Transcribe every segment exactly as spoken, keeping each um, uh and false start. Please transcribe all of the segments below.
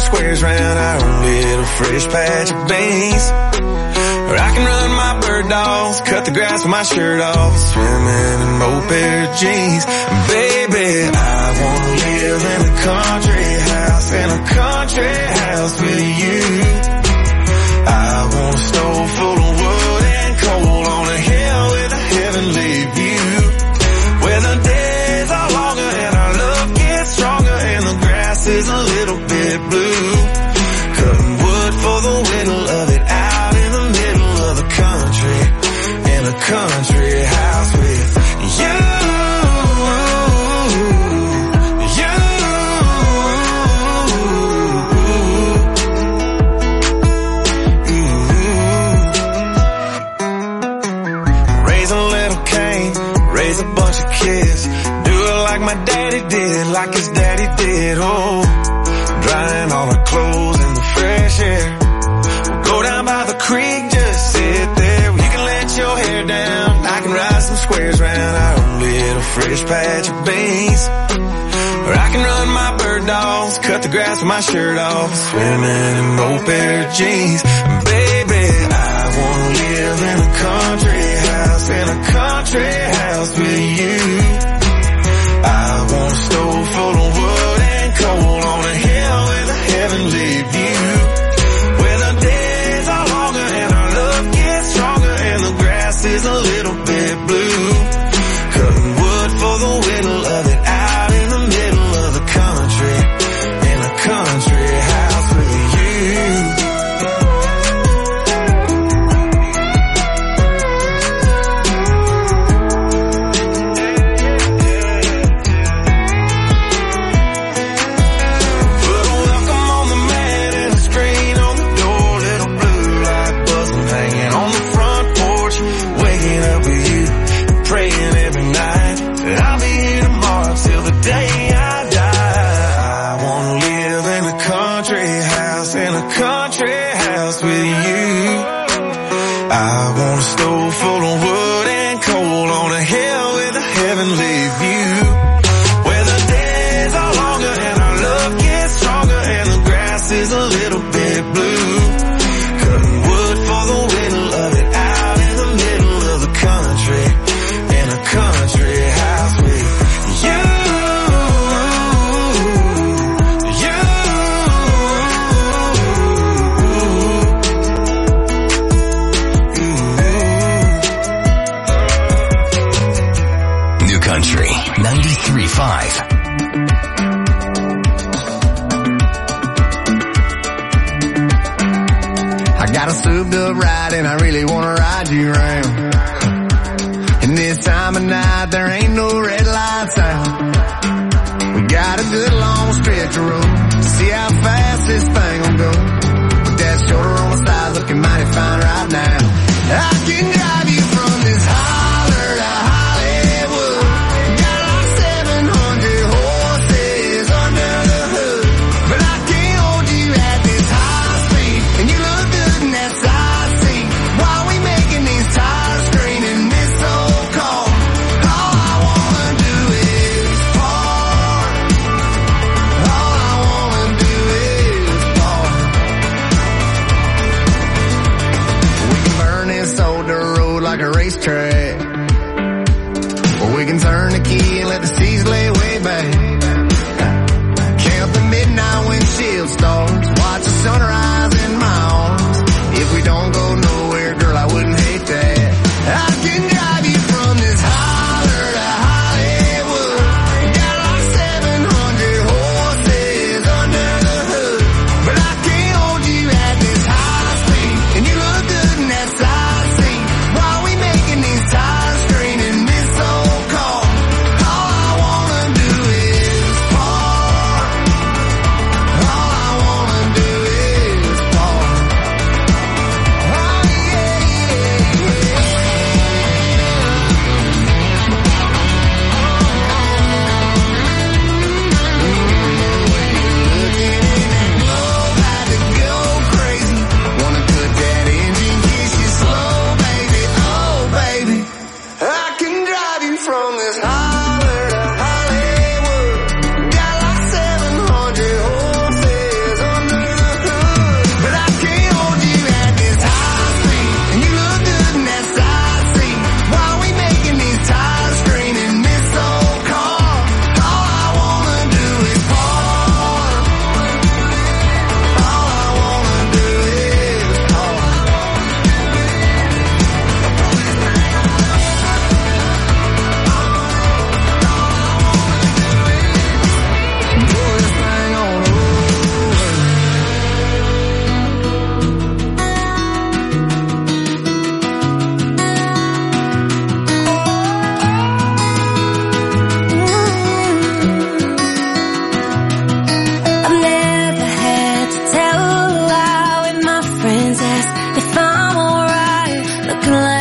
squares round our own little fresh patch of beans. Or I can run my bird dogs, cut the grass with my shirt off, swimming in moped jeans. Baby, I wanna live in a country house, in a country house with you. I want a stove full of wood and coal on a hill with a heavenly view, where the days are longer and our love gets stronger and the grass is a little bit blue. Cutting wood for the winter, love it out in the middle of the country, in a country house with you. A bunch of kids, do it like my daddy did, like his daddy did, oh, drying all our clothes in the fresh air. We'll go down by the creek, just sit there, you can let your hair down, I can ride some squares round our own little fresh patch of beans. Or I can run my bird dogs, cut the grass with my shirt off, swimming in moped jeans. Baby, I wanna live in a country house, in a country house with you. I want a stove full of wood and coal on a hill with a heavenly view, where the days are longer and our love gets stronger and the grass is a little bit blue. Cutting wood for the winter, love it out in the middle of the country, in a country house with you. I want a stove full of wood and coal on a hill with a heavenly view, where the days are longer and our love gets stronger and the grass is a little bit blue. Cutting wood for the winter, love it out in the middle of the country, in a country house with you. Country ninety-three point five. I got a souped up ride and I really wanna ride you around. And this time of night there ain't no red lights out. We got a good long stretch of road, see how fast this thing will go. With that shoulder on the side looking mighty fine right now. I can drive you from this holler to Hollywood. Got like seven hundred horses under the hood, but I can't hold you at this high speed. And you look good in that side seat while we making these tires scream in this old car. All I wanna do is park. All I wanna do is park. We can burn this old dirt road like a racetrack, or we can turn the key and let the seas lay way back. Count the midnight windshield stars, watch the sunrise in my arms. If we don't go nowhere, girl, I wouldn't hate that. I can drive you from this holler to Hollywood. Got like seven hundred horses under the hood, but I can't hold you at this high speed. And you look good in that side seat while we making these tires scream in this old car. All I wanna do is park. All I wanna do is park. Oh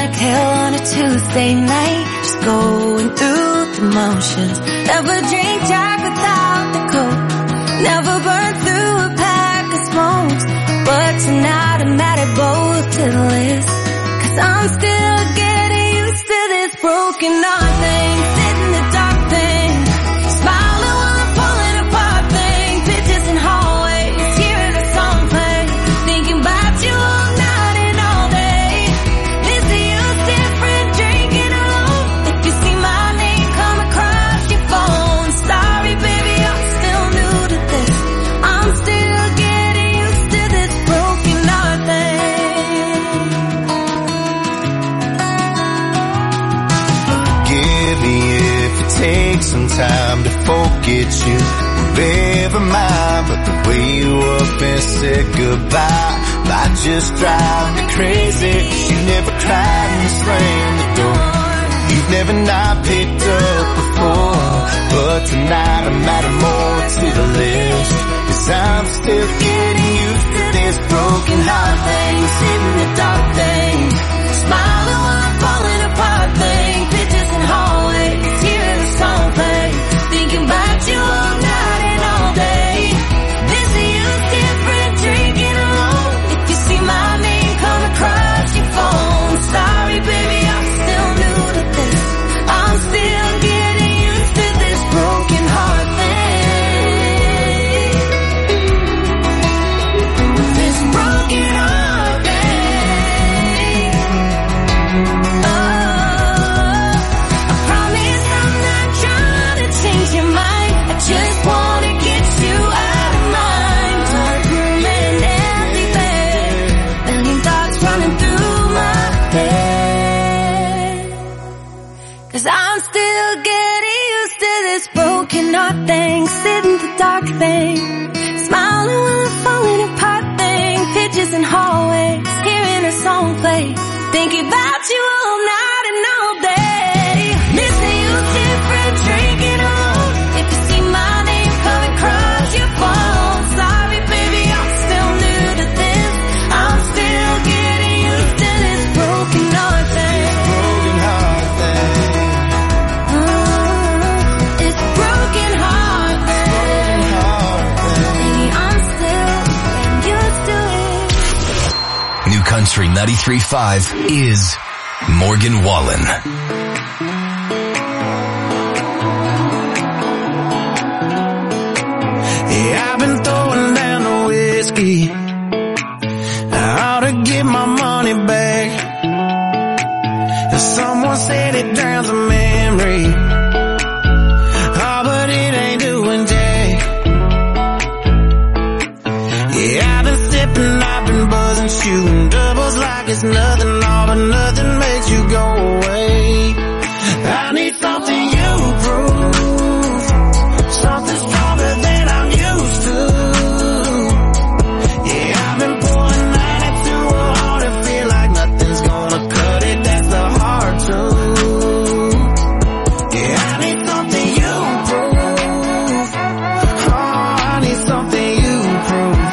like hell on a Tuesday night, just going through the motions. Never drink Jack without the Coke, never burn through a pack of smokes. But tonight I'm added both to the list, cause I'm still getting used to this broken heart thing. Sit in the dark thing, smiling while I'm falling apart thing. Pictures in hallways, hearing a song play, thinking about you all night and all day. Missing you different, drinking alone. If you see my name come across your phone, sorry baby, I'm still new to this. I'm still getting used to this broken heart thing. Forgive me if it takes some time to forget you, forever mine. But the way you up and said goodbye might just drive me crazy. You never cried and slammed the door, you've never not picked up before. But tonight I'm adding more to the list, cause I'm still getting used to this broken heart thing. Sit in the dark thing, smiling while I'm falling apart thing. Pictures in hallways, hearing a song play, thinking about you all night and all day. Missing you different, drinking alone. If you see my name come across your phone, sorry baby, I'm still new to this. I'm still getting used to this broken heart thing. This broken heart thing. Oh, I promise I'm not trying to change your mind, I just wanna get you out of mind. Dark room and empty bed, million thoughts running through my head, cause I'm still getting used to this broken heart thing. Sit in the dark thing, smiling while I'm falling apart thing. Pictures in hallways, hearing a song play, thinking about you all night and all day. Missing you different, drinking alone. If you see my name coming across your phone, sorry baby, I'm still new to this. I'm still getting used to this broken heart thing. Broken heart thing. Mm, it's broken heart thing. Baby, I'm still getting used to it. New Country ninety-three point five is Morgan Wallen. Yeah, I've been throwing down the whiskey, I ought to get my money back. Someone said it drowns a memory, oh, but it ain't doing jack. Yeah, I've been sipping, I've been buzzing, shooting doubles like it's nothing, all but nothing makes you go away. I need something you prove, something stronger than I'm used to. Yeah, I've been pouring ninety-two hard and feel like nothing's gonna cut it, that's the hard truth. Yeah, I need something you prove, oh, I need something you prove.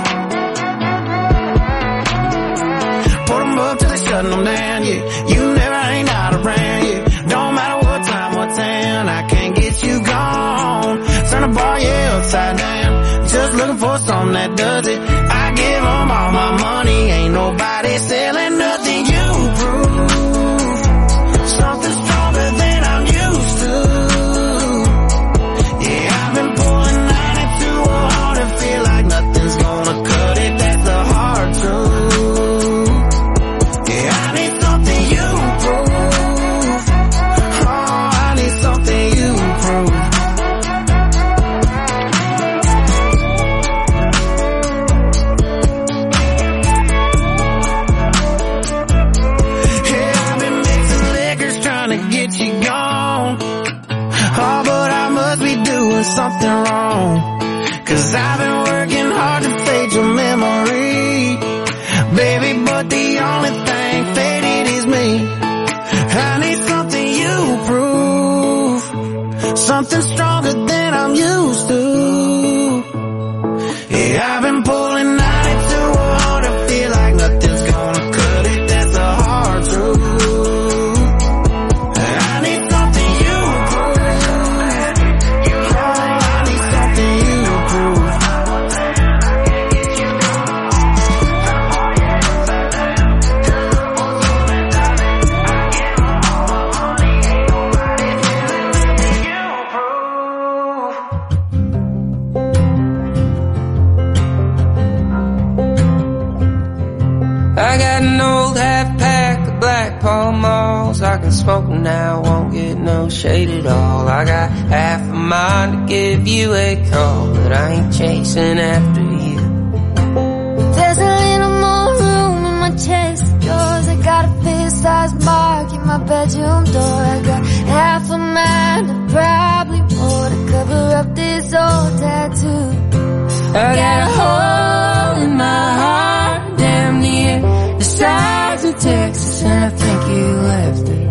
Put 'em up till they shutting them down, yeah, you never ain't out around, yeah. Don't matter what time, what town, I can't get you gone. Turn the bar, yeah, upside down, just looking for something that does it. I give 'em all my money, ain't nobody selling nothing. You prove something stronger than I'm used to. Yeah, I've been pulling ninety-two hard and feel like nothing's gonna cut it, that's the hard truth. Yeah, I need something you prove, oh, I need something you prove. Yeah, I've been mixing liquors trying to get you gone, oh, but I must be doing something wrong, cause I've been working hard to fade your memory, baby, but the only thing faded is me. I need something you prove, something stronger than I'm used to. Yeah, I've been pulling ninety-two hard and feel like nothing's gonna cut it, that's the hard truth. I can smoke them now, won't get no shade at all. I got half a mind to give you a call, but I ain't chasing after you. There's a little more room in my chest of drawers. I got a fist-sized mark in my bedroom door. I got half a mind and probably more to cover up this old tattoo. I got a hole in my heart, damn near the size of Texas, and I think you left it.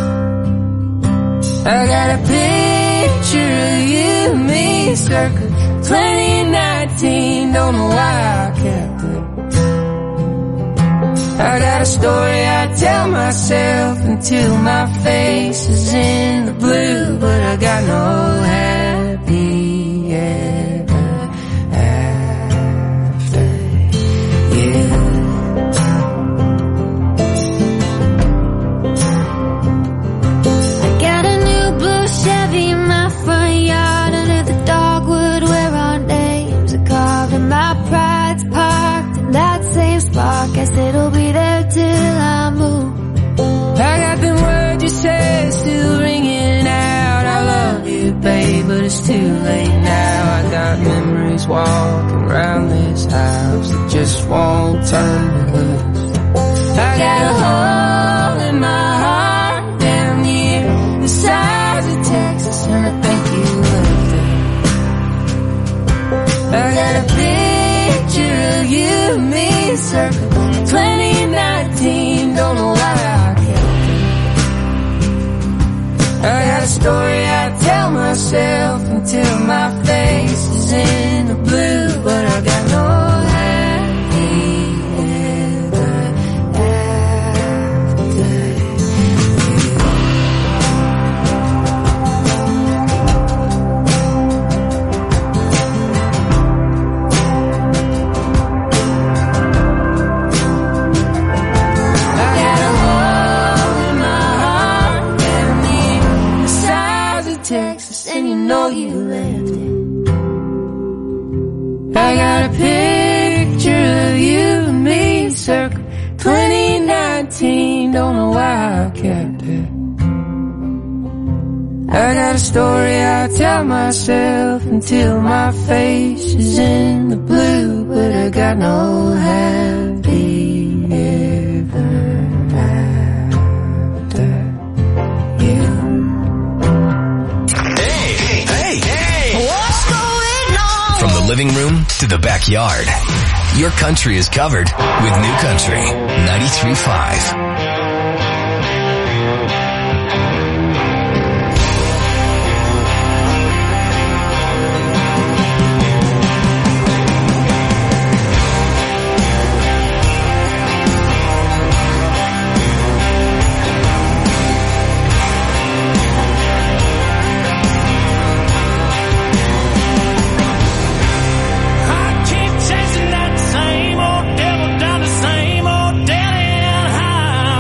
I got a picture of you and me circa twenty nineteen, don't know why I kept it. I got a story I tell myself until my face is in the blue, but I got no happy ever after you. I got a new blue Chevy in my front yard, under the dogwood where our names are carved, and my pride's parked in that same spot. Guess it'll be there till I move. I got them words you said still ringing out. I love you, babe, but it's too late now. I got memories walking around this house that just won't turn me loose. I got a hole in my heart, damn near the size of Texas, and I think you left it. I got a picture of you and me circa twenty nineteen, don't know why I kept it. I got a story I tell myself until my face is in the blue, but I got no happy ever after you. I got a hole in my heart, damn near the size of Texas, and you know you left it. I got a picture of you and me circa twenty nineteen, don't know why I kept it. I got a story I tell myself until my face is in the blue, but I got no happy ever after you. Hey, hey, hey! What's going on? From the living room to the backyard, your country is covered with New Country ninety-three point five. I keep chasing that same old devil down the same old dead end high.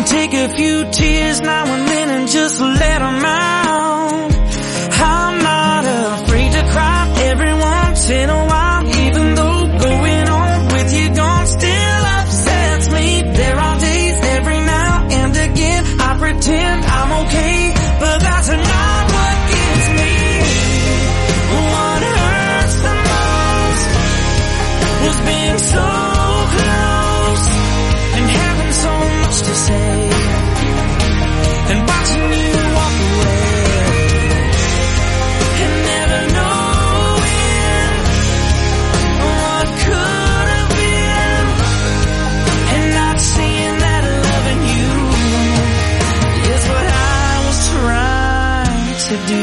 take a few tears now and then and just let them out. I'm not afraid to cry every once in a while, even though going on with you gone still upsets me. There are days every now and again I pretend I'm okay, but that's not what gives me. What hurts the most was being so close and having so much to say and watching you walk away and never knowing what could have been and not seeing that loving you is what I was trying to do.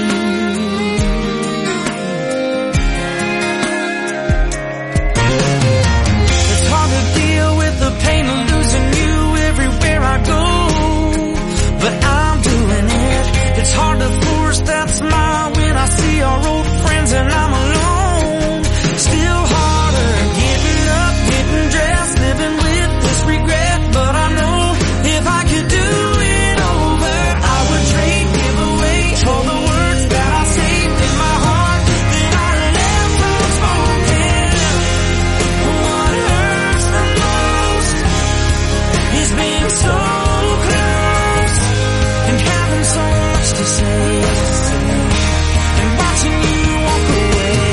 It's hard to deal with the pain of losing you everywhere I go, but I'm doing it. It's hard to force that smile when I see our old friends and I'm alone. Still harder getting up, getting dressed, living with this regret, but I know if I could do it over, I would trade giveaways for the words that I saved in my heart that I left unspoken. What hurts the most is being so close and having so much to say and watching you walk away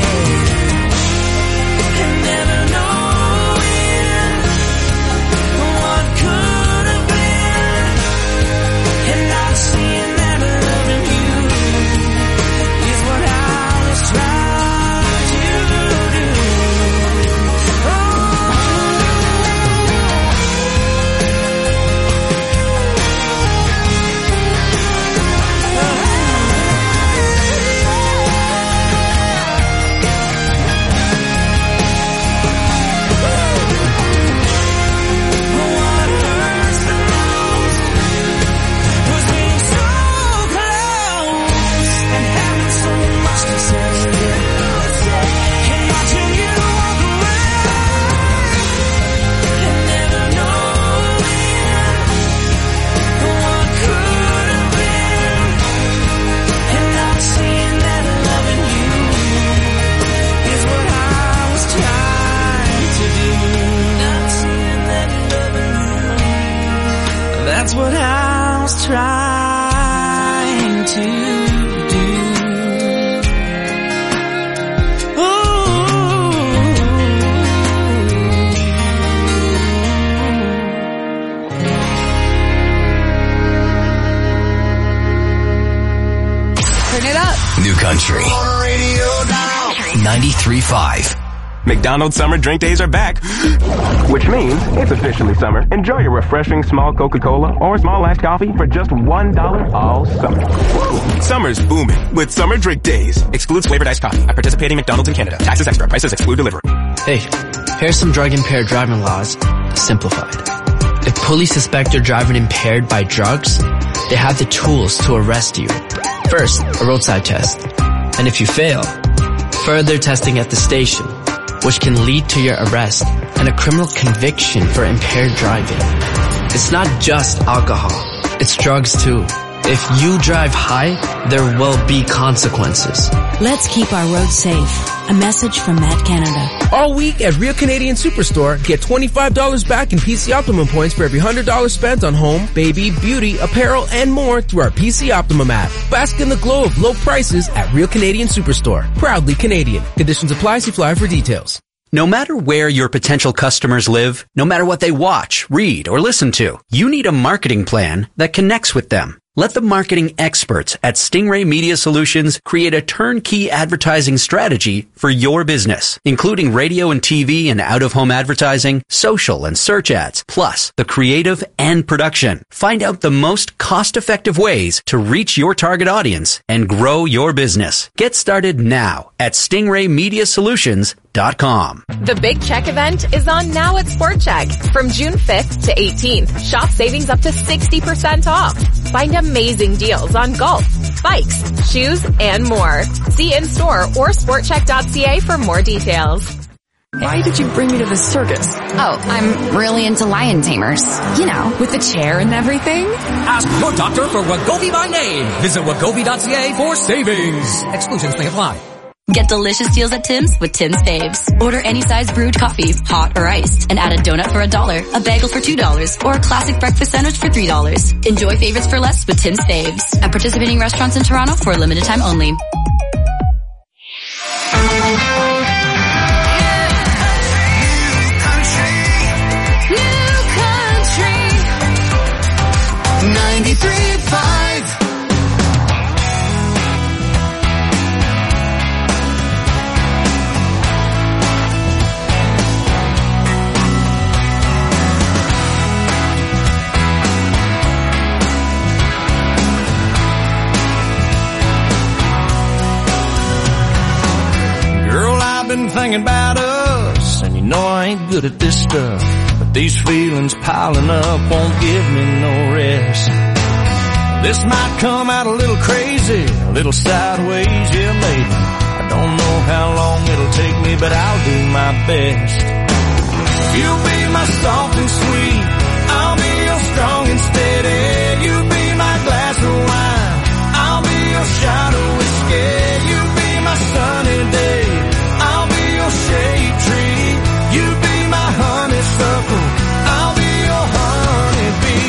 and never knowing what could have been and not seeing that loving you is what I was trying to do. What hurts the most was being so close and having so much to say and watching you walk away and never knowing what could have been and not seeing that loving you is what I was trying to do. Not seeing that loving you, that's what I was trying to do. Turn it up. New Country ninety-three point five. McDonald's summer drink days are back, which means it's officially summer. Enjoy your refreshing small Coca-Cola or small iced coffee for just one dollar all summer. Woo! Summer's booming with summer drink days. Excludes flavored iced coffee at participating McDonald's in Canada. Taxes extra. Prices exclude delivery. Hey, here's some drug-impaired driving laws, simplified. If police suspect you're driving impaired by drugs, they have the tools to arrest you. First, a roadside test. And if you fail, further testing at the station, which can lead to your arrest and a criminal conviction for impaired driving. It's not just alcohol, it's drugs too. If you drive high, there will be consequences. Let's keep our roads safe. A message from Matt Canada. All week at Real Canadian Superstore, get twenty-five dollars back in P C Optimum points for every one hundred dollars spent on home, baby, beauty, apparel, and more through our P C Optimum app. Bask in the glow of low prices at Real Canadian Superstore. Proudly Canadian. Conditions apply. See flyer for details. No matter where your potential customers live, no matter what they watch, read, or listen to, you need a marketing plan that connects with them. Let the marketing experts at Stingray Media Solutions create a turnkey advertising strategy for your business, including radio and T V and out-of-home advertising, social and search ads, plus the creative and production. Find out the most cost-effective ways to reach your target audience and grow your business. Get started now at stingray media solutions dot com. The Big Check event is on now at Sport Check from June fifth to eighteenth. Shop savings up to sixty percent off. Find amazing deals on golf, bikes, shoes, and more. See in-store or sport check dot c a for more details. Why did you bring me to the circus? Oh, I'm really into lion tamers. You know, with the chair and everything. Ask your doctor for Wegovy by name. Visit wegovy dot c a for savings. Exclusions may apply. Get delicious deals at Tim's with Tim's Faves. Order any size brewed coffee, hot or iced, and add a donut for a dollar, a bagel for two dollars, or a classic breakfast sandwich for three dollars. Enjoy favorites for less with Tim's Faves. At participating restaurants in Toronto for a limited time only. ninety-three point five Girl, I've been thinking about us, and you know I ain't good at this stuff, but these feelings piling up won't give me no rest. This might come out a little crazy, a little sideways, yeah maybe. I don't know how long it'll take me, but I'll do my best. You'll be my soft and sweet, I'll be your strong and steady. You be my glass of wine, I'll be your shot of whiskey. You be my sunny day, I'll be your shade tree. You be my honeysuckle, I'll be your honeybee.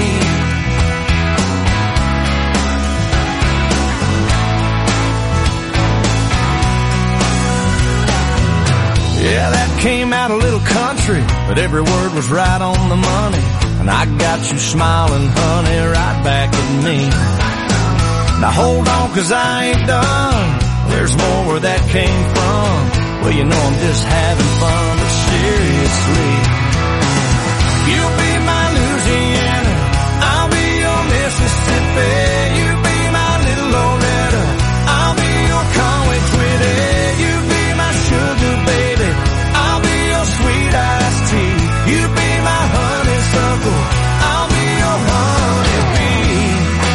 Yeah, that came out a little country, but every word was right on the money. And I got you smiling, honey, right back at me. Now hold on, 'cause I ain't done. There's more where that came from. Well, you know I'm just having fun, but seriously. You'll be my Louisiana, I'll be your Mississippi. You be my little Loretta, I'll be your Conway Twitty. You be my sugar baby, I'll be your sweet iced tea. You be my honeysuckle, I'll be your honeybee.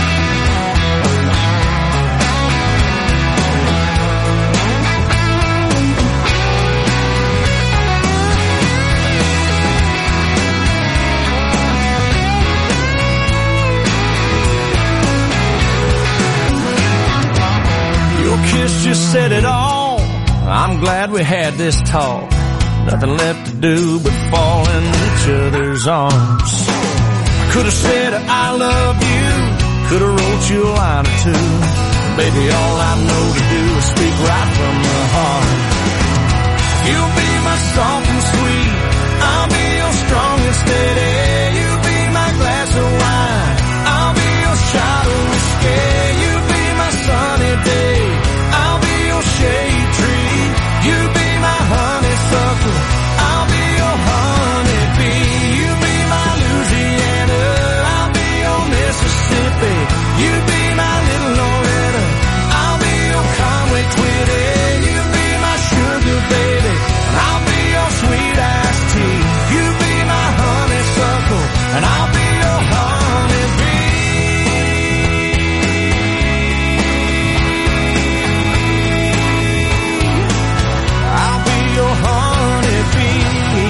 Your kiss just said it all. I'm glad we had this talk. Nothing left to do but fall in each other's arms. Could have said I love you, could have wrote you a line or two. Baby, all I know to do is speak right from the heart. You'll be my soft and sweet, I'll be your strong and steady. You be my glass of wine, I'll be your shot of whiskey. You be my sunny day, I'll be your shade tree. You be my honeysuckle, I'll be your honeybee. You be my Louisiana, I'll be your Mississippi. You be my little Loretta, I'll be your Conway Twitty. You be my sugar baby, and I'll be your sweet iced tea. You be my honeysuckle, and I'll be your honeybee. I'll be your honeybee.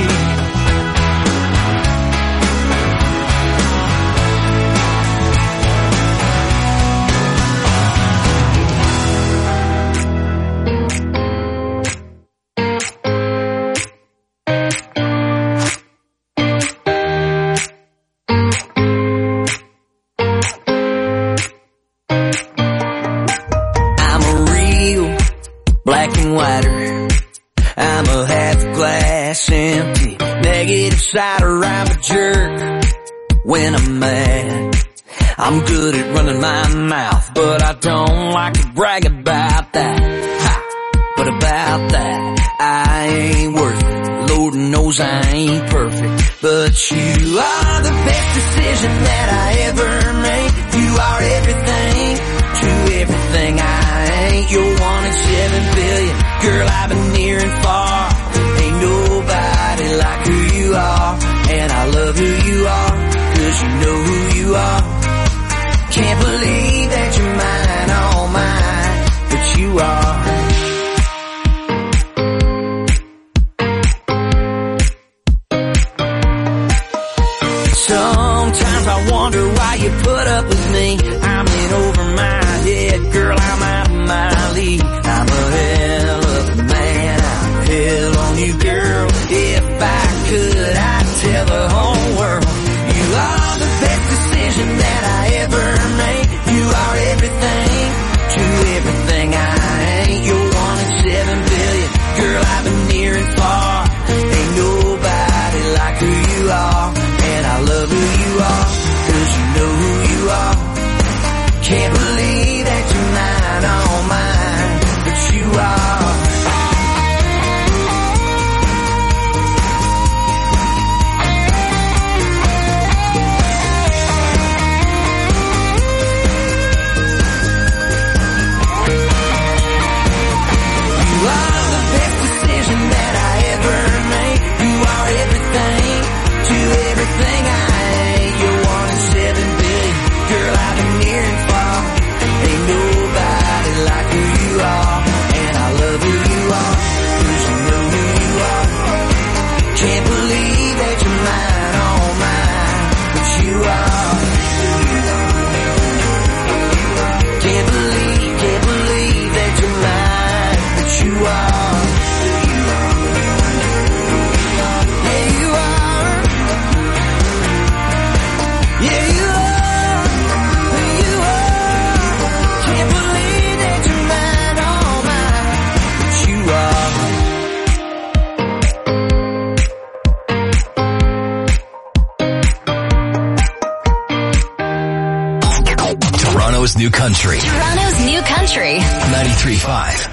I'm a real black and whiter. I'm a half glass empty, negative sider. I'm a jerk when I'm mad. I'm good at running my mouth, but I don't like to brag about that. Ha! But about that, I ain't worth it. Lord knows I ain't perfect, but you are the best decision that I ever made. You are everything to everything I ain't. You're one in seven billion, girl, I've been near and far. Ain't nobody like who you are, and I love who you are, 'cause you know who you are. Can't believe that you're mine, all mine, but you are. Sometimes I wonder why you put up with me. I'm in over my head, girl, I'm out of my league. I'm a hell of a man, I'm hell on you, girl. If I could, I'd tell the whole world you are the best decision that I ever made. You are everything to everything I ain't. You're one in seven billion, girl, I've been near and far. Ain't nobody like who you are, and I love who you are, cause you know who you are. Can't believe that you're mine, all mine, but you are. You are the best decision that I ever made. You are everything to everything I ain't. You're one in seven billion, girl, I've been near and far. Ain't nobody like who you are, and I love who you are, cause you know who you are. Can't believe that you're mine, all mine, but you are. Can't believe, can't believe that you're mine, but you are. Yeah, you are. Yeah, you are. You are. Can't believe that you're mine, all mine, but you Toronto's new country. Toronto's new country. ninety-three point five.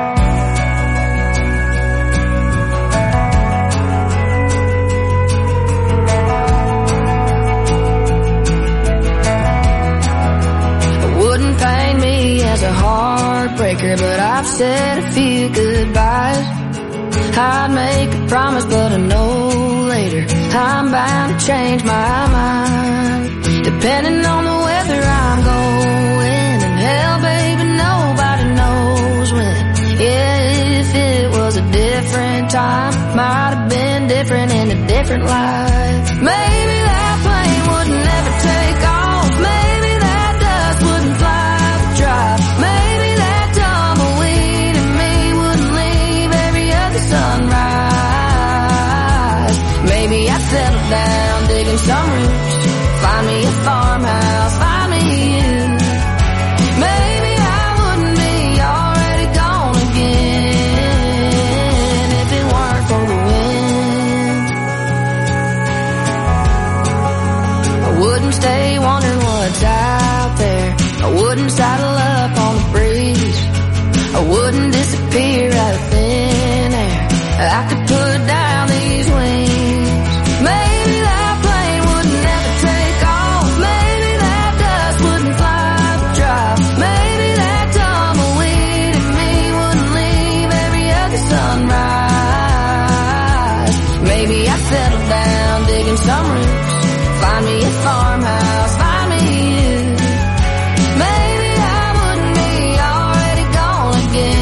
Wouldn't paint me as a heartbreaker, but I've said a few goodbyes. I'd make a promise, but I know later I'm bound to change my mind. Depending on the weather I'm going, and hell, baby, nobody knows when. Yeah, if it was a different time, might have been different in a different life. Maybe that plane would never take off. Maybe that dust wouldn't fly the drive. Maybe that tumbleweed in me wouldn't leave every other sunrise. Maybe I'd settle down digging some roots, find me a farmhouse, find me you. Maybe I wouldn't be already gone again if it weren't for the wind. I wouldn't stay wondering what's out there. I wouldn't saddle up on the breeze. I wouldn't disappear out of thin air. I could put down these wings. Maybe that plane would never take off. Maybe that dust wouldn't fly the drive. Maybe that tumbleweed in me wouldn't leave every other sunrise. Maybe I'd settle down digging some roots, find me a farmhouse, find me you. Maybe I wouldn't be already gone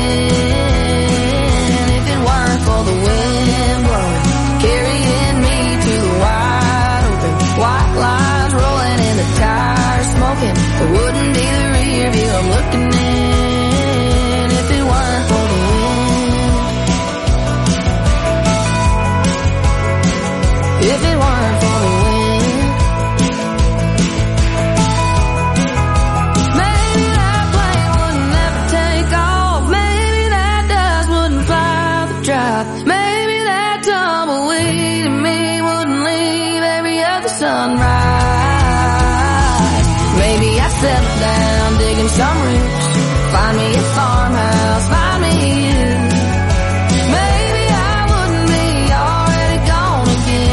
again if it weren't for the wind blowing, carrying me to the wide open. White lines rolling in the tires smoking. It wouldn't be the rear view I'm looking in if it weren't for the wind. If it weren't for the wind. Maybe that plane would never take off. Maybe that dust wouldn't fly the drive. Maybe that tumbleweed in me wouldn't leave every other sunrise. Maybe I'd settle down digging some roots, find me a farmhouse, find me you. Maybe I wouldn't be already gone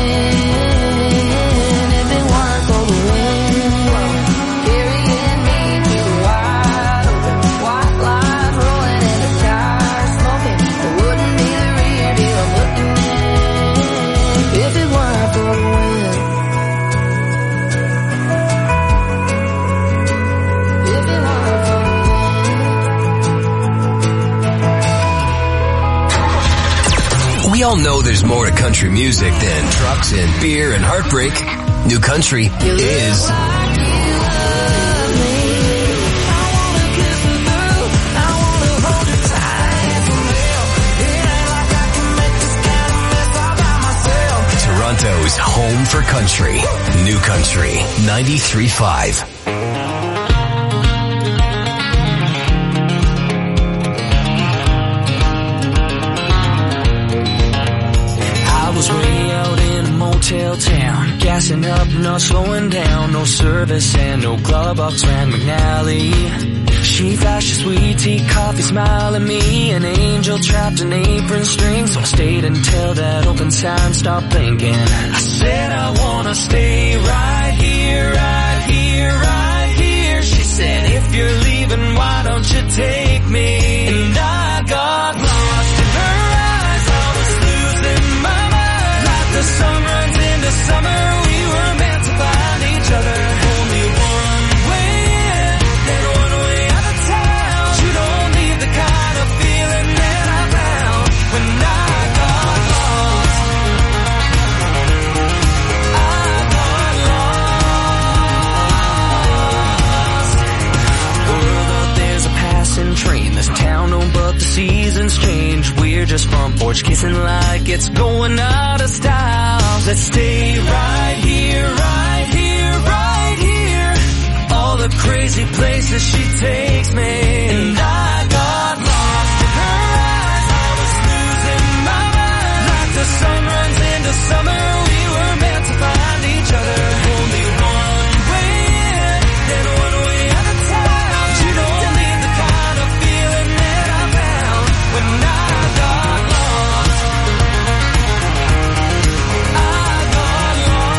again if it weren't for the wind blowing, carrying me to the wide open. White lines rolling in the tires smoking. It wouldn't be the rear view I'm looking in if it weren't for the wind. If it weren't for the We all know there's more to country music than trucks and beer and heartbreak. New Country is Toronto's home for country. New Country ninety-three point five. I was way out in a motel town, gassing up, not slowing down. No service and no glove box ran McNally. She flashed a sweet tea, coffee, smile at me. An angel trapped in apron strings, so I stayed until that open sign stopped blinking. I said I wanna stay right here, right here, right here. She said, if you're leaving, why don't you take me? And I got lost in her eyes, I was losing my mind. Like the sun runs into summer, we were meant to find each other. Only one way in, and one way out of town. You don't need the kind of feeling that I found when I got lost. I got lost. World up, there's a passing train. This town, no, but the seasons change. We're just front porch kissing like it's going out of style. Let's stay right here, right here, right here. All the crazy places she takes me. And I got lost in her eyes, I was losing my mind. Like the sun runs into summer, we were meant to find each other. Only one way in, and one way out of town. You don't need the kind of feeling that I found when I got lost. I got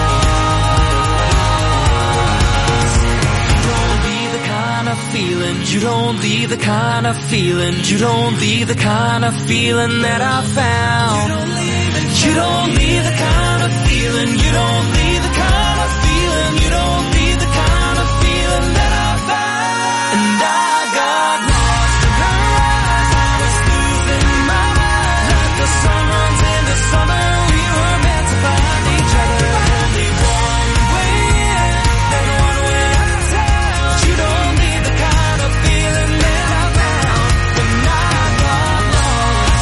lost. You don't leave the kind of feeling, you don't leave the kind of feeling, you don't leave the kind of feeling that I found. You don't leave the kind of feeling, you don't leave the kind of feeling, you don't leave the kind of feeling that I found. And I got lost in her eyes, I was losing my mind. Like the sun runs into summer, we were meant to find each other. Only one way in, and one way out of town. You don't need the kind of feeling that I found when I got lost.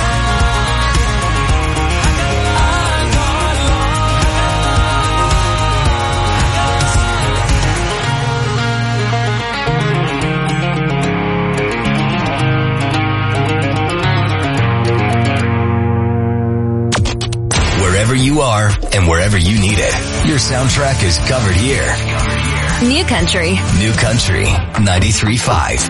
I got Wherever you are and wherever you need it, your soundtrack is covered here. New Country. New Country ninety-three point five.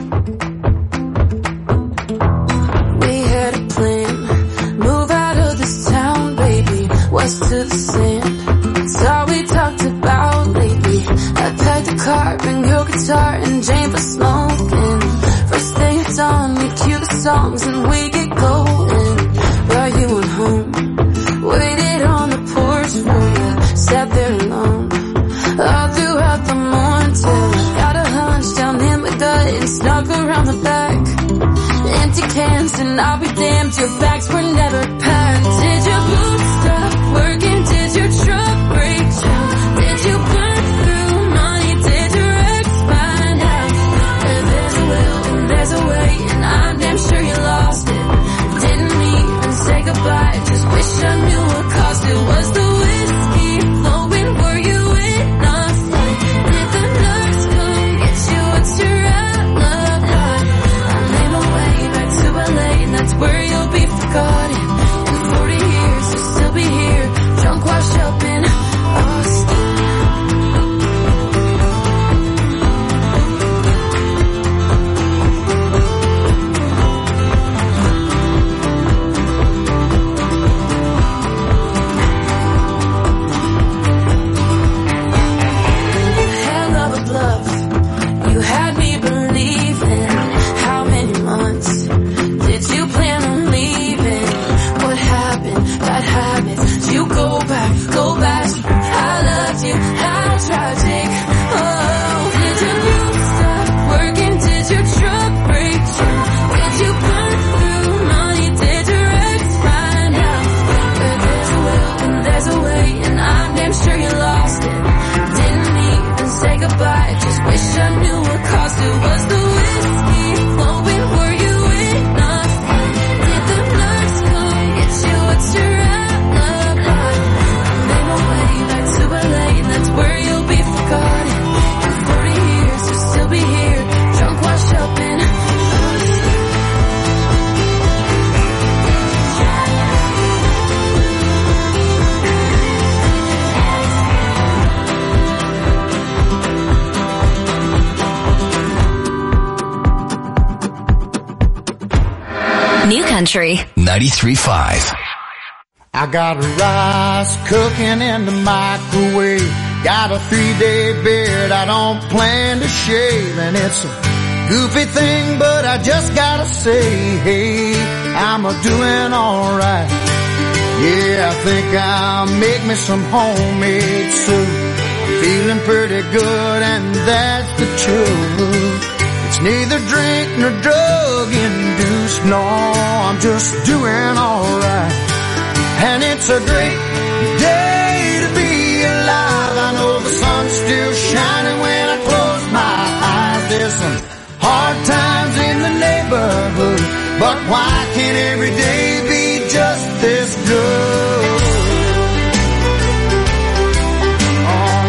We had a plan, move out of this town, baby, west to the sand. That's all we talked about lately. I packed the car, bring your guitar and Jane for smoking. First thing it's on, we cue the songs and we get going. Brought you on home, waited on the porch for you, sat there alone all throughout the morning till I got a hunch down in my gut and snuck around the back. Empty cans and I'll be damned, your bags were never packed. Did your boots stop working? Did your truck break down? Did you burn through money? Did your ex find out? And there's a will and there's a way, and I'm damn sure you lost it. Didn't even say goodbye, just wish I knew what caused it. Was the whiskey flowing? Were you in a fight? Did the nurse come get you? What's your alibi? I made my way back to L A, and that's where you'll be forgotten in forty years. Country. ninety-three point five. I got rice cooking in the microwave. Got a three-day beard I don't plan to shave. And it's a goofy thing, but I just gotta say, hey, I'm a doing alright. Yeah, I think I'll make me some homemade soup. I'm feeling pretty good, and that's the truth. It's neither drink nor drug induced. No, I'm just doing alright. And it's a great day to be alive. I know the sun's still shining when I close my eyes. There's some hard times in the neighborhood, but why can't every day be just this good? Oh,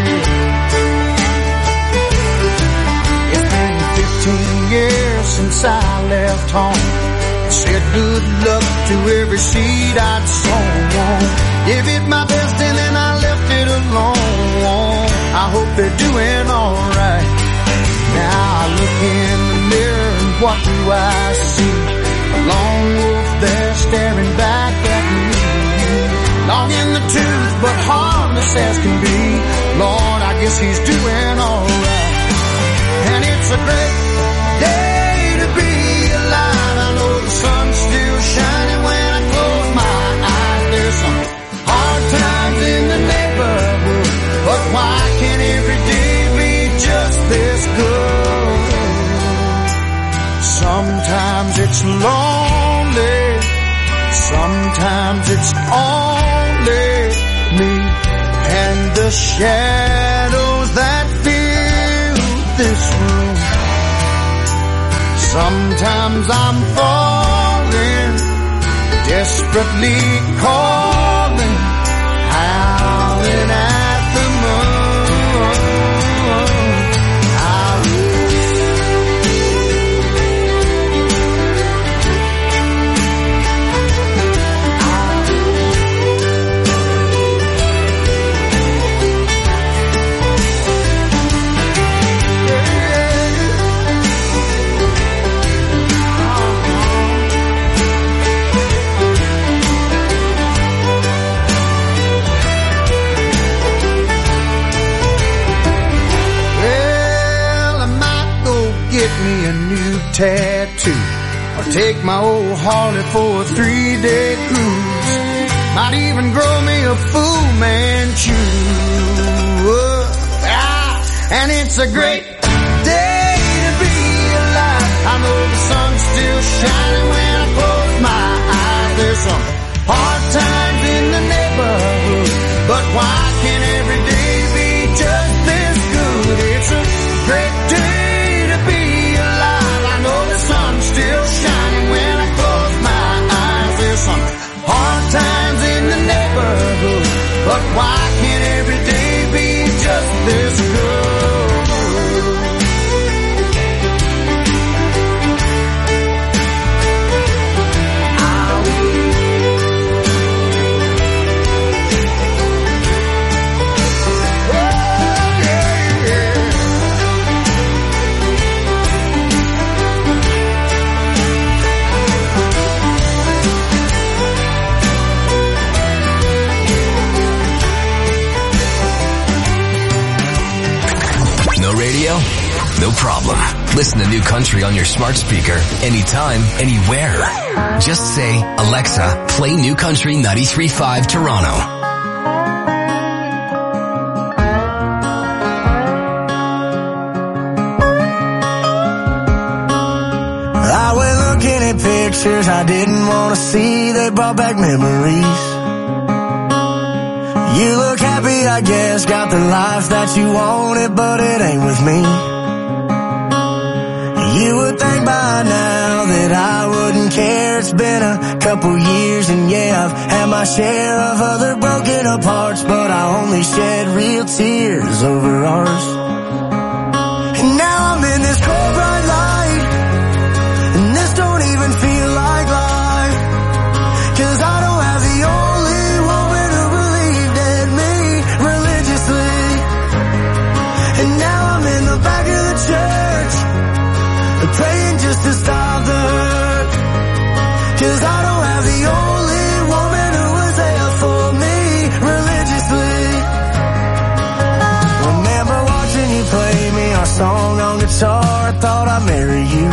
yeah. It's been fifteen years since I left home. Said good luck to every seed I'd sown. Gave it my best and then I left it alone. I hope they're doing alright. Now I look in the mirror and what do I see? A lone wolf there staring back at me. Long in the tooth but harmless as can be. Lord, I guess he's doing alright. And it's a great day to be alive. I know the sun's still shining when I close my eyes. There's some hard times in the neighborhood, but why can't every day be just this good? Sometimes it's lonely, sometimes it's only me and the shadows that fill this room. Sometimes I'm falling, desperately calling, howling at the moon. Me a new tattoo, or take my old Harley for a three-day cruise. Might even grow me a Fu Manchu. Ah, and it's a great day to be alive. I know the sun's still shining when I close my eyes. There's some hard times in the neighborhood, but why can't every day be just this good? It's a great day. Still shining when I close my eyes. There's some hard times in the neighborhood, but why can't every day be just this good? Radio? No problem. Listen to New Country on your smart speaker anytime, anywhere. Just say, Alexa, play New Country ninety-three point five Toronto. I went looking at pictures I didn't want to see. They brought back memories. You look happy, I guess, got the life that you wanted, but it ain't with me. You would think by now that I wouldn't care. It's been a couple years and yeah, I've had my share of other broken apart, but I only shed real tears over ours. And now I'm in this cold bright light, and this don't even feel like life, 'cause I don't have the only woman who believed in me religiously. And now I'm in the back of the church, praying just to stop the hurt, 'cause I don't song on guitar, I thought I'd marry you.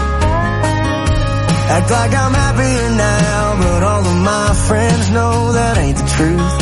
Act like I'm happier now, but all of my friends know that ain't the truth.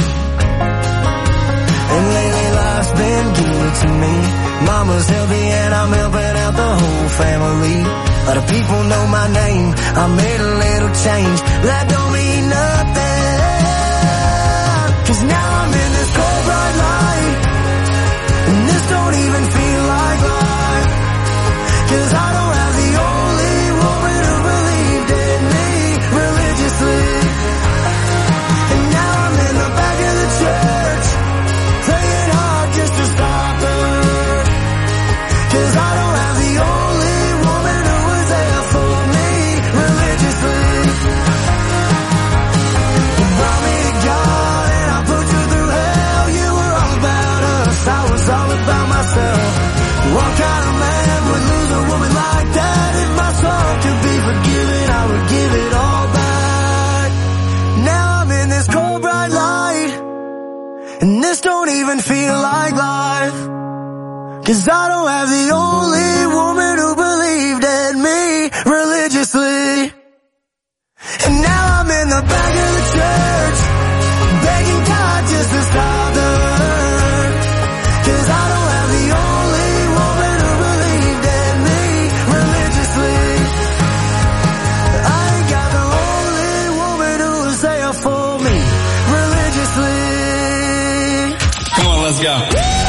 And lately life's been good to me. Mama's healthy and I'm helping out the whole family. A lot of people know my name, I made a little change. That don't mean nothing, 'cause now I'm in this cold bright light, and this don't even feel like life. 'Cause I don't have the only woman who believed in me religiously. And now I'm in the back of the church, praying hard just to stop her. 'Cause I don't have the only woman who was there for me religiously. You brought me to God and I put you through hell. You were all about us, I was all about myself. What kind of man would lose a woman like that? If my soul could be forgiven, I would give it all back. Now I'm in this cold bright light, and this don't even feel like life. 'Cause I don't have the only woman who believed in me religiously. And now I'm in the back of the church, begging God just to stop the hurt. 'Cause I don't have the only woman who believed in me religiously. I ain't got the only woman who was there for me religiously. Come on, let's go.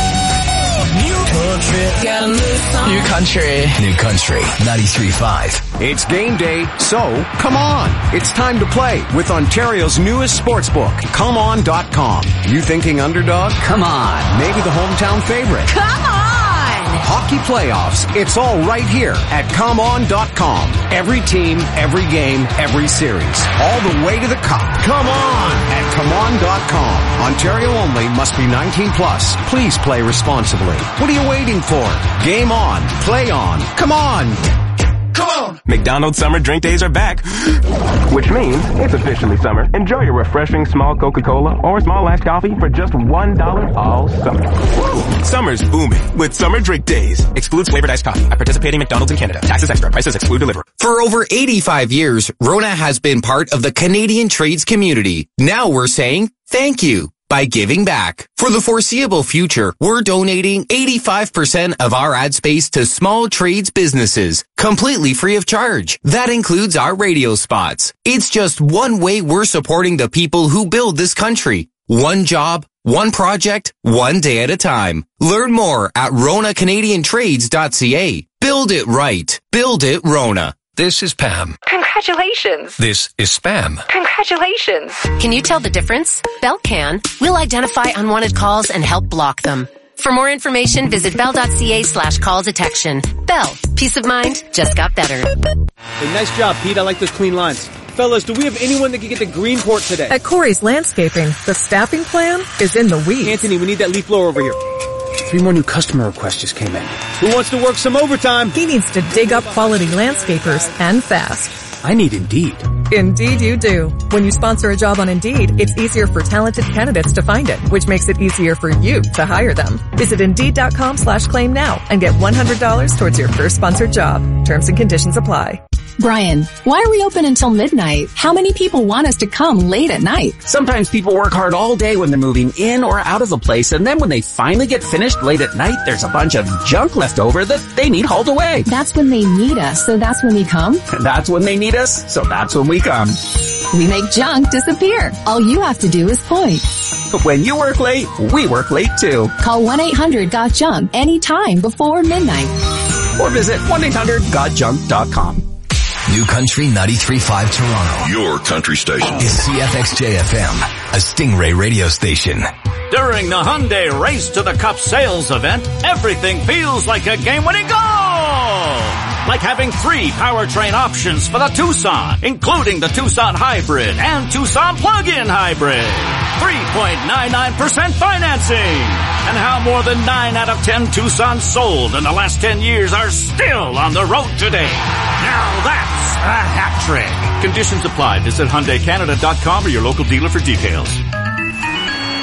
Got a new song. New country. New country. ninety-three point five. It's game day, so come on. It's time to play with Ontario's newest sportsbook, come on dot com. You thinking underdog? Come on. Maybe the hometown favorite. Come on! Hockey playoffs. It's all right here at come on dot com. Every team, every game, every series. All the way to the cup. Come on at come on dot com. Ontario only, must be nineteen plus. Please play responsibly. What are you waiting for? Game on. Play on. Come on. Come on! McDonald's summer drink days are back, which means it's officially summer. Enjoy your refreshing small Coca-Cola or small iced coffee for just one dollar all summer. Woo. Summer's booming with summer drink days. Excludes flavored iced coffee at participating McDonald's in Canada. Taxes extra. Prices exclude delivery. For over eighty-five years, Rona has been part of the Canadian trades community. Now we're saying thank you by giving back. For the foreseeable future, we're donating eighty-five percent of our ad space to small trades businesses, completely free of charge. That includes our radio spots. It's just one way we're supporting the people who build this country. One job, one project, one day at a time. Learn more at rona canadian trades dot c a. Build it right. Build it Rona. This is Pam. Congratulations. This is Spam. Congratulations. Can you tell the difference? Bell can. We'll identify unwanted calls and help block them. For more information, visit bell dot c a slash call detection. Bell. Peace of mind just got better. Hey, nice job, Pete. I like those clean lines. Fellas, do we have anyone that can get to Greenport today? At Corey's Landscaping, the staffing plan is in the weeds. Anthony, we need that leaf blower over here. Three more new customer requests just came in. Who wants to work some overtime? He needs to dig up quality landscapers and fast. I need Indeed. Indeed you do. When you sponsor a job on Indeed, it's easier for talented candidates to find it, which makes it easier for you to hire them. Visit Indeed.com slash claim now and get one hundred dollars towards your first sponsored job. Terms and conditions apply. Brian, why are we open until midnight? How many people want us to come late at night? Sometimes people work hard all day when they're moving in or out of a place, and then when they finally get finished late at night, there's a bunch of junk left over that they need hauled away. That's when they need us, so that's when we come? That's when they need us, so that's when we come. We make junk disappear. All you have to do is point. When you work late, we work late too. Call one eight hundred got junk anytime before midnight. Or visit one eight hundred got junk dot com. New Country ninety-three point five Toronto. Your country station. Is C F X J F M, a Stingray radio station. During the Hyundai Race to the Cup sales event, everything feels like a game-winning goal! Like having three powertrain options for the Tucson, including the Tucson Hybrid and Tucson Plug-in Hybrid. three point nine nine percent financing. And how more than nine out of ten Tucsons sold in the last ten years are still on the road today. Now that's a hat trick. Conditions apply. Visit Hyundai Canada dot com or your local dealer for details.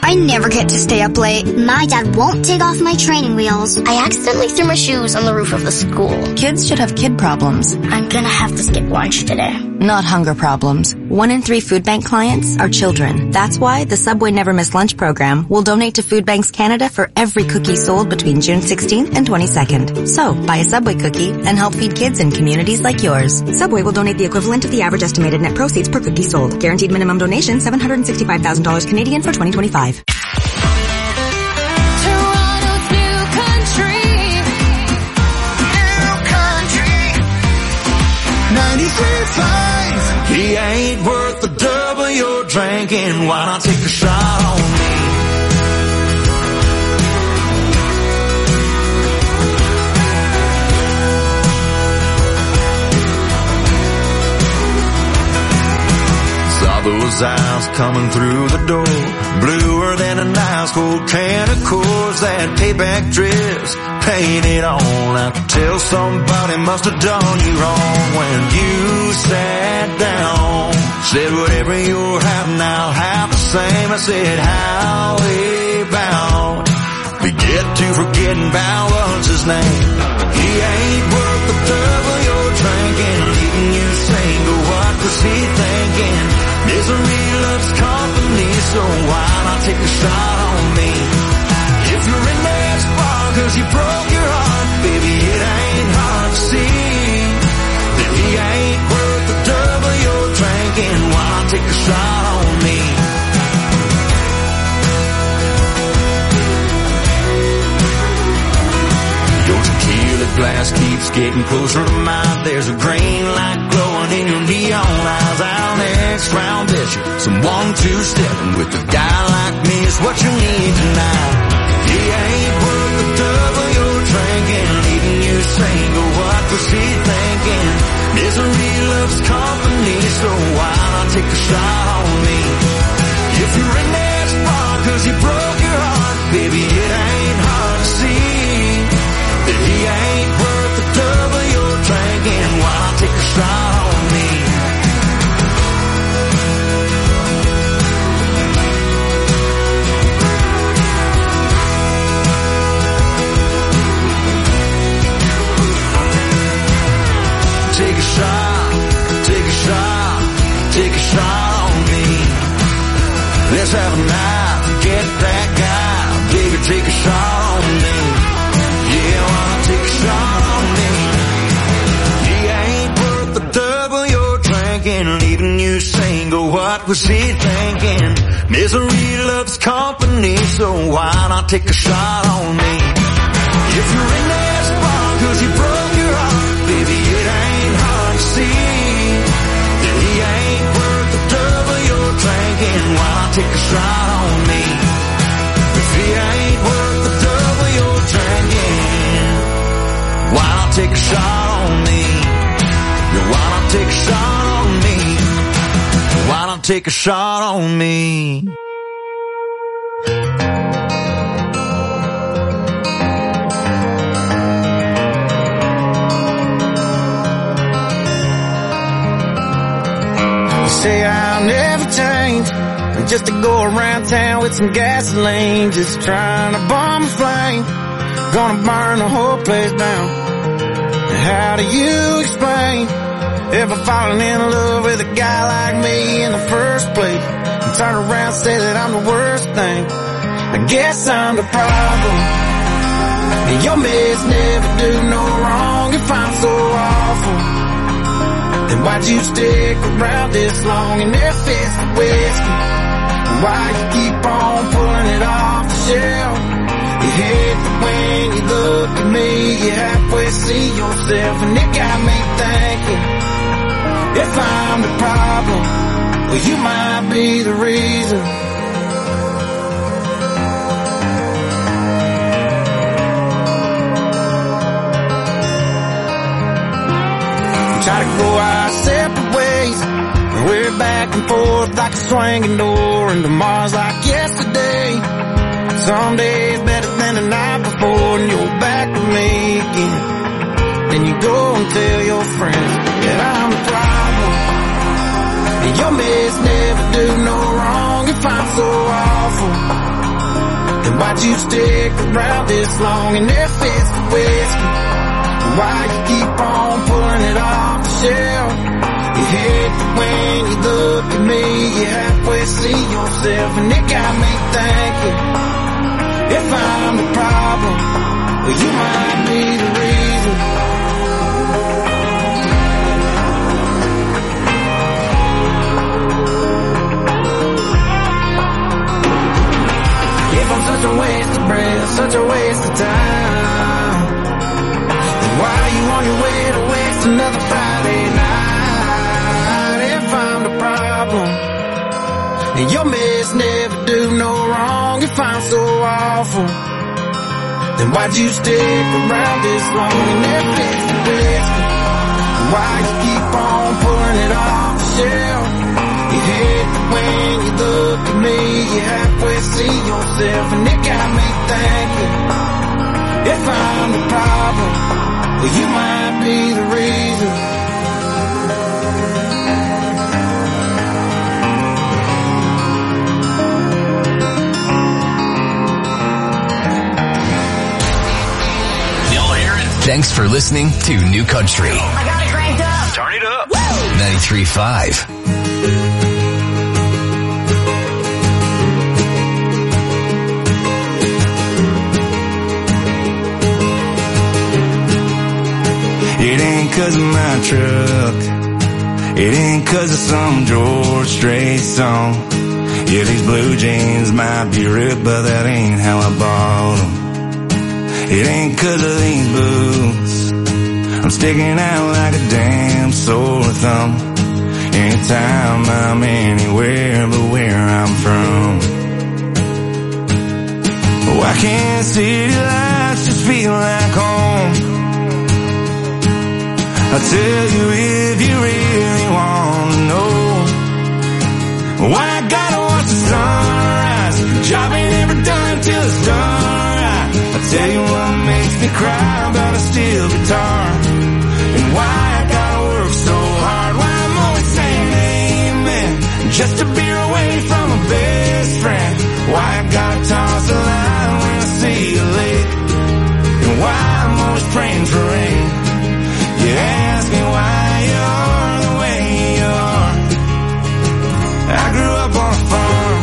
I never get to stay up late. My dad won't take off my training wheels. I accidentally threw my shoes on the roof of the school. Kids should have kid problems. I'm gonna have to skip lunch today. Not hunger problems. One in three food bank clients are children. That's why the Subway Never Miss Lunch program will donate to Food Banks Canada for every cookie sold between June sixteenth and twenty-second. So, buy a Subway cookie and help feed kids in communities like yours. Subway will donate the equivalent of the average estimated net proceeds per cookie sold. Guaranteed minimum donation seven hundred sixty-five thousand dollars Canadian for twenty twenty-five. He ain't worth the double you're drinking. Why not take a shot on me? Saw those eyes coming through the door, bluer than an ice cold can of Coors. That payback dress painted on. I could tell somebody must have done you wrong when you sat down. Said whatever you're having, I'll have the same. I said how about we get to forgetting about what's his name. He ain't worth the double you're drinking, leaving you single. What was he thinking? Misery loves company, so why not take a shot on me? If you're in that spot cause you broke your heart, baby, it ain't hard to see that he ain't worth the double you're drinking. Why not take a shot on me? Your tequila glass keeps getting closer to mine. There's a green light glowing in your neon eyes. Our next round bet you some one two stepping with a guy like me is what you need tonight. He ain't worth the double you're drinking, leaving you single. What was he thinking? Misery loves company, so why not take a shot on me? If you're in that spot cause you broke your heart, baby, it ain't hard to see that he ain't worth the double you're drinking. Why not take a shot on me? Take a shot, take a shot, take a shot on me. Let's have a night, forget that guy. Baby, take a shot on me. Yeah, wanna take a shot on me. He ain't worth the double you're drinking, leaving you single. What was he thinking? Misery loves company, so why not take a shot on me? If you're in that spot cause you broke your heart, baby, it ain't hard to see that he ain't worth the double you're drinking. Why not take a shot on me? If he ain't worth the double you're drinking, why not take a shot on me? Yeah, why not take a shot on me? Why not take a shot on me? Say I'll never change, just to go around town with some gasoline, just trying to bomb a flame, gonna burn the whole place down. How do you explain ever falling in love with a guy like me in the first place, and turn around and say that I'm the worst thing? I guess I'm the problem, and your mess never do no wrong. If I'm so awful, then why'd you stick around this long and if it's the whiskey? Why you keep on pulling it off the shelf? You hate that when you look at me, you halfway see yourself, and it got me thinking, if I'm the problem, well you might be the reason. Try to go our separate ways, we're back and forth like a swinging door, and tomorrow's like yesterday. Some days better than the night before, and you're back with me again. Then you go and tell your friends that I'm the problem, and your mess never do no wrong. If I'm so awful, you stick around this long? And if it's the whiskey, why you keep on pulling it off the shelf? You hate it when you look at me, you halfway see yourself, and it got me thinking, if I'm the problem, well, you might be the reason. If I'm such a waste of breath, such a waste of time, then why are you on your way to waste another Friday night? If I'm the problem, and your mess never do no wrong, if I'm so awful, then why'd you stick around this long? And if it's the whiskey, why you keep on pulling it off the shelf? You hate it when you look at me, you halfway see yourself, and it got me thinking, if I'm the problem, well, you might be the reason. Y'all hear it? Thanks for listening to New Country. I got it cranked up. Turn it up. ninety-three point five. It ain't cause of my truck, it ain't cause of some George Strait song. Yeah, these blue jeans might be ripped, but that ain't how I bought them. It ain't cause of these boots, I'm sticking out like a damn sore thumb. Anytime I'm anywhere but where I'm from. Why can't city lights just feel like home? I'll tell you if you really want to know. Why I gotta watch the sunrise, job ain't ever done till it's done right. I'll tell you what makes me cry about a steel guitar, and why I gotta work so hard, why I'm always saying amen just to be away from a best friend. Why I gotta toss a line when I see you late, and why I'm always praying for rain. You ask me why you're the way you are. I grew up on a farm.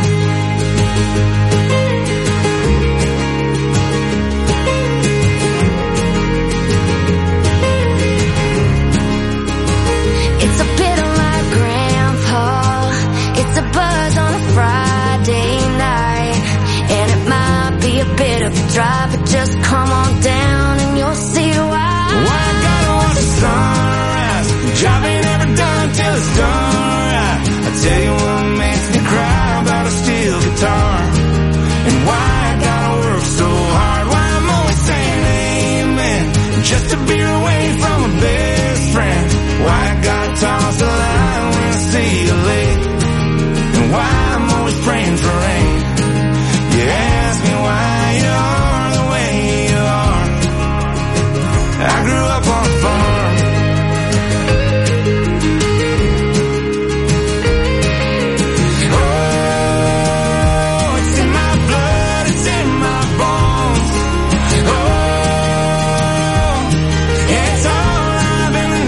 It's a bit of my grandpa, it's a buzz on a Friday night, and it might be a bit of a drive, but just come on down and you'll see why. Why I gotta watch the sunrise, job ain't ever done till it's done right. I tell you what makes me cry about a steel guitar, and why I gotta work so hard, why I'm always saying amen just to be away from a best friend. Why I gotta toss the line when I see you late, and why I'm always praying for rain. You ask me why you're the way you are. I grew up on a farm. Oh, it's in my blood, it's in my bones. Oh, it's all I've ever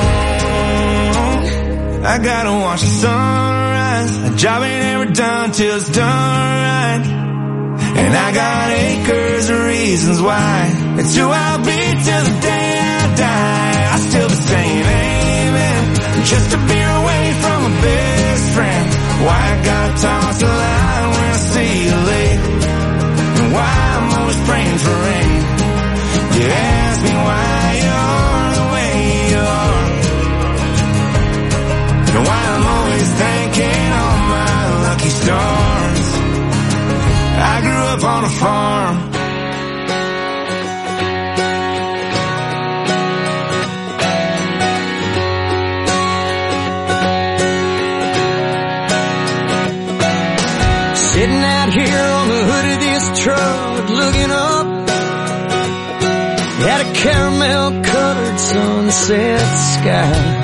known. I gotta watch the sunrise, a job ain't ever done till it's done right. And I got acres of reasons why. It's who I'll be till the day I die. I still be saying amen just to be away from a best friend. Why I gotta toss the line when I see you late, and why I'm always praying for rain. You ask me why you're the way you are, and why I'm always thanking all my lucky stars. I grew up on a farm. Sitting out here on the hood of this truck, looking up at a caramel colored sunset sky.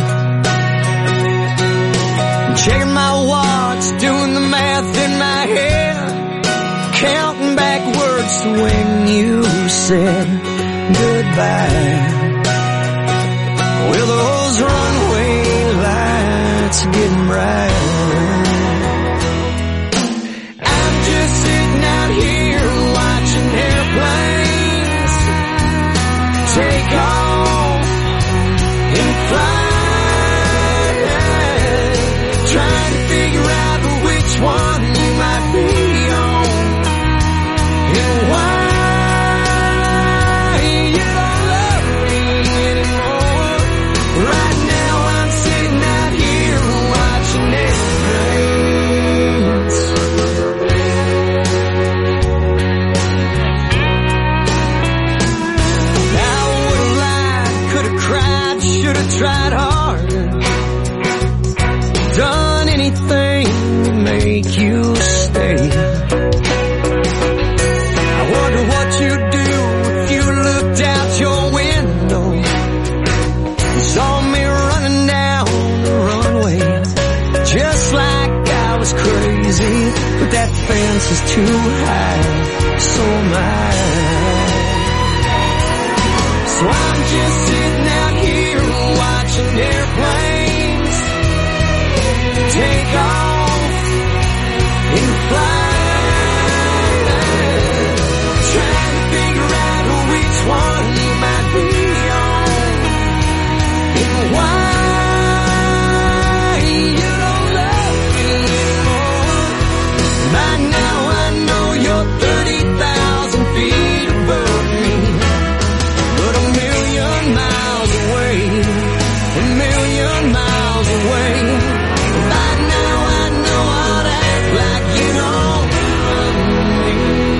Checking my watch, doing the math in my head, counting backwards face when you said goodbye. Well, those runway lights are getting brighter. I'm just sitting out here watching airplanes take off and fly, trying to figure out which one you might be on and why you don't love me anymore. Right now I'm sitting out here watching airplanes. I would've lied, could've cried, should've tried harder, done anything to make you stay. I wonder what you'd do if you looked out your window and saw me running down the runway, just like I was crazy. But that fence is too high, so am I. So I'm just sitting out here watching airplanes take off and fly, trying to figure out which one you might be on and why you don't love me anymore. By now I know you're thirty thousand feet above me, but a million miles away, a million miles away. By now I know I'd act like you don't love me.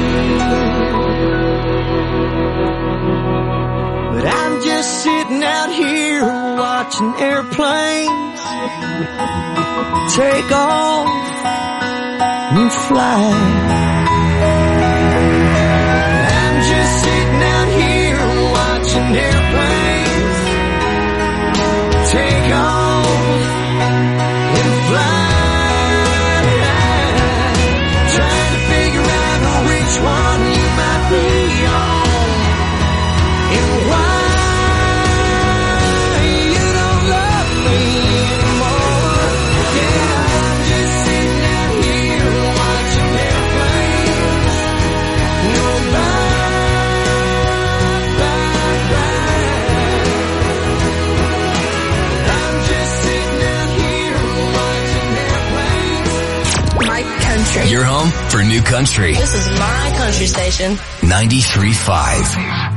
But I'm just sitting out here watching airplanes take off and fly. I'm just sitting out here watching airplanes take off and fly, trying to figure out which one you might be on and why you don't love me anymore. Yeah, I'm just sitting out here watching airplanes go by, by, by. I'm just sitting out here watching airplanes. My country. You're home for New Country. This is my country station. ninety-three point five.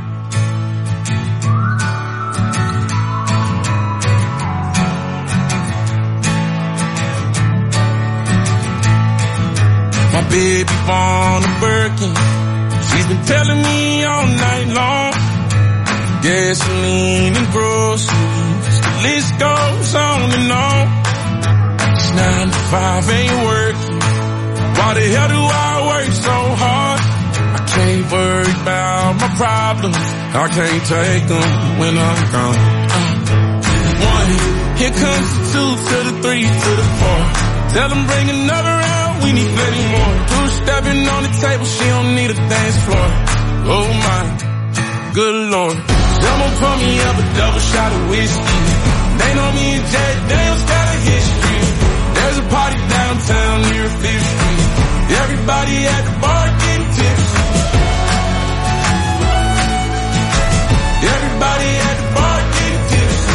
My baby born a Birkin. She's been telling me all night long. Gasoline and groceries, the list goes on and on. It's nine to five, ain't working. Why the hell do I work so hard? I can't worry about my problems. I can't take them when I'm gone. Uh, one, here comes the two to the three to the four. Tell them bring another round, we need plenty more. Two stepping on the table, she don't need a dance floor. Oh my, good lord. Someone pour me up a double shot of whiskey. They know me and Jack Daniels got a history. There's a party downtown near Fifth Street. Everybody at the bar getting tipsy. Everybody at the bar getting tipsy.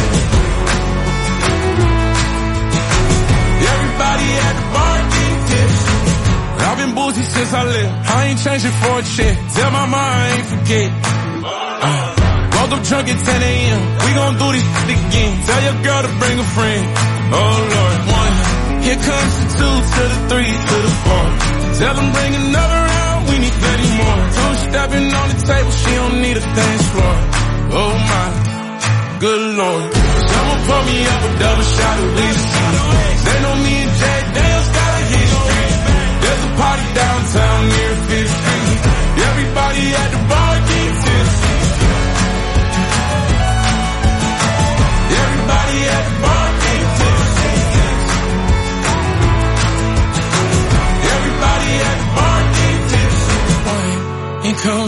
Everybody at the bar getting tipsy. I've been boozy since I left. I ain't changing for a check. Tell my mom I ain't forget. Uh, woke up drunk at ten a.m. We gon' do this shit again. Tell your girl to bring a friend. Oh Lord, one. Here comes the two to the three to the four. Tell them bring another round, we need plenty more. Two stepping on the table, she don't need a dance floor. Oh my, good lord. Someone pour me up a double shot of whiskey. They know me and Jack Daniels got a history. There's a party downtown near Fifth Street. Everybody at the bar getting tipsy. Everybody at the bar getting tipsy. Everybody at the bar getting tipsy. Here comes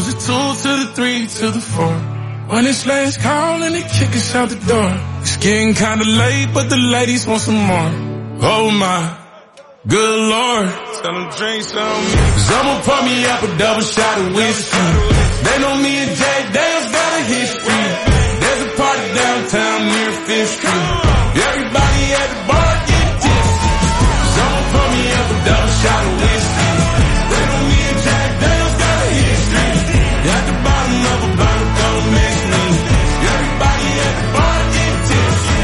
to the floor. When it's last call and they kick us out the door. It's getting kinda late, but the ladies want some more. Oh my, good lord. Tell them drink some. Cause I'ma pour me up a double shot of whiskey. They know me and Jack Daniels got a history. There's a party downtown near Fifth Street. Everybody at the bar get tipsy. Cause I'ma pour me up a double shot of whiskey. They know me and Jack Daniels got a history. At the bottom of a bottle, don't mess me. Everybody at the bar get tipsy.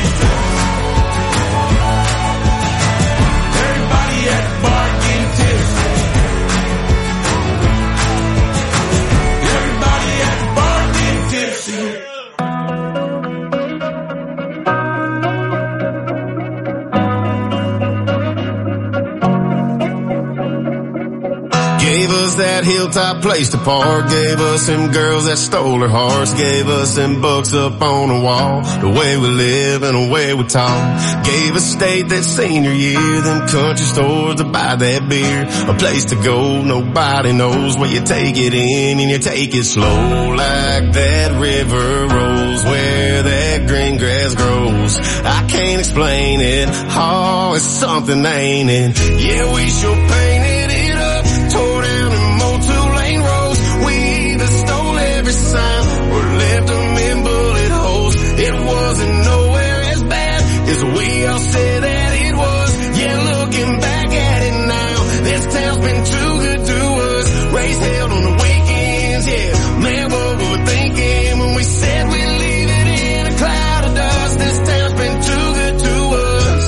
Everybody at the bar get tipsy. Everybody at the bar get tipsy. Gave us that hilltop place to park. Gave us them girls that stole her hearts. Gave us them books up on the wall. The way we live and the way we talk. Gave us state that senior year. Them country stores to buy that beer. A place to go, nobody knows where you take it in and you take it slow. Like that river rolls where that green grass grows. I can't explain it. Oh, it's something, ain't it? Yeah, we sure painted it up. Tore down them old two-lane roads. We either stole every sign or left them in bullet holes. It wasn't nowhere as bad as we all said that it was. Yeah, looking back at it now, this town's been too good to us. Race held on the weekends, yeah. Man, what we were thinking when we said we'd leave it in a cloud of dust. This town's been too good to us.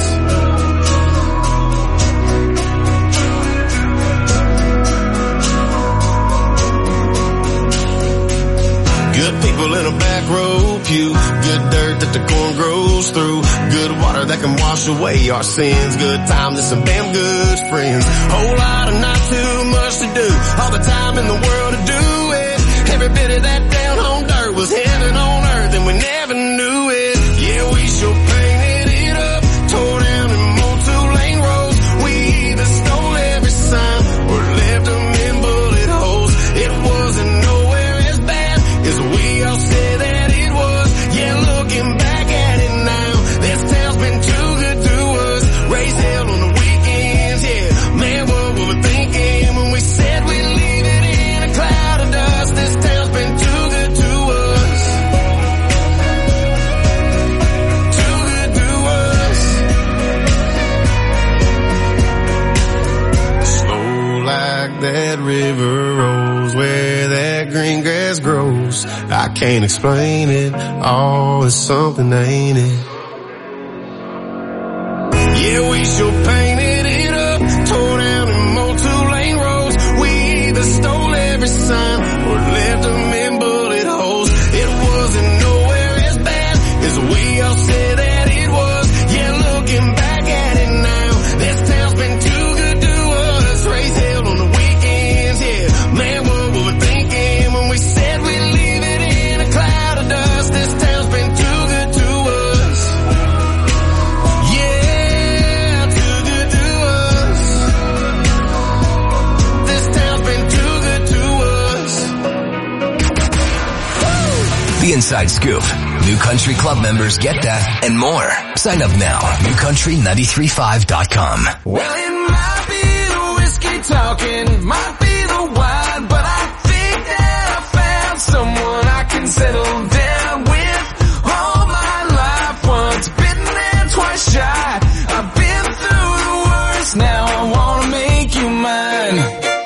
Good people in a back row pew. Good dirt that the corn grows through. Good water that can wash away our sins. Good times and some damn good friends. Whole lot of not too much to do. All the time in the world to do it. Every bit of that down home dirt was heaven on earth and we never knew it. Yeah, we sure painted it up. Tore down them old two-lane roads. We either stole every sign or left them in bullet holes. It wasn't nowhere as bad as we all said that it was. Yeah, looking back at it now, this town's been too good to us. Race held on the weekends, yeah. Man, what we were thinking when we said we'd leave it in a cloud of dust. This town's been too good to us. Too good to us. Slow like that river rolls where that green grass grows. I can't explain it. Oh, it's something, ain't it? Yeah, we sure painted it up. Tore down them old two-lane roads. We either stole every sign or left them in bullet holes. It wasn't nowhere as bad as we all said that it was. Yeah, looking back at it now, this town's been too good to us. Race held on the weekends, yeah. Man, what we were thinking when we said we'd leave it in a cloud of dust. This town's been too good to us. Yeah, too good to us. This town's been too good to us. The Inside Scoop. New Country Club members get that and more. Sign up now. new country nine three five dot com. Well, it might be the whiskey talking, might be the wine, but I think that I found someone I can settle down with. All my life, once bitten and twice shy. I've been through the worst, now I wanna make you mine.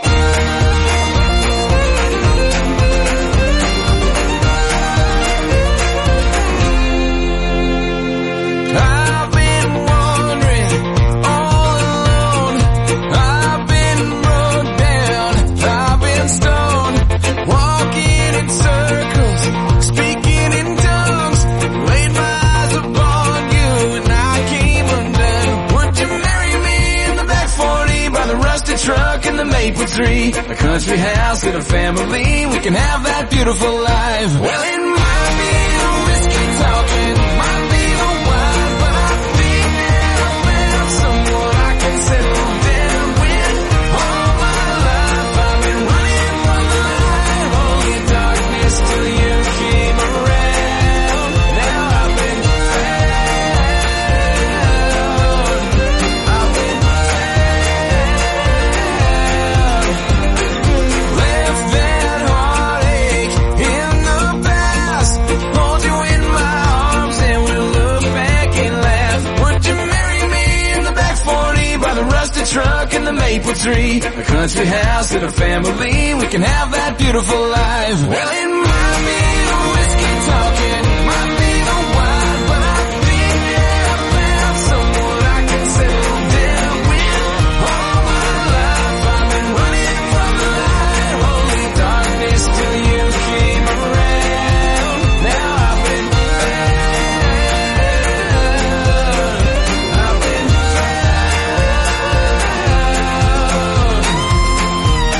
I've been wandering all alone. I've been broke down. I've been stoned. Walking in circles, speaking in tongues. Laid my eyes upon you and I came undone. Would you marry me in the back forty by the rusty truck and the Maple tree? A country house and a family. We can have that beautiful life. Well, it might be the whiskey talking, might be the wine, but I think that I found someone I can settle down with. All my life I've been running from the light, only darkness till you tree, a country house and a family. We can have that beautiful life. Well, it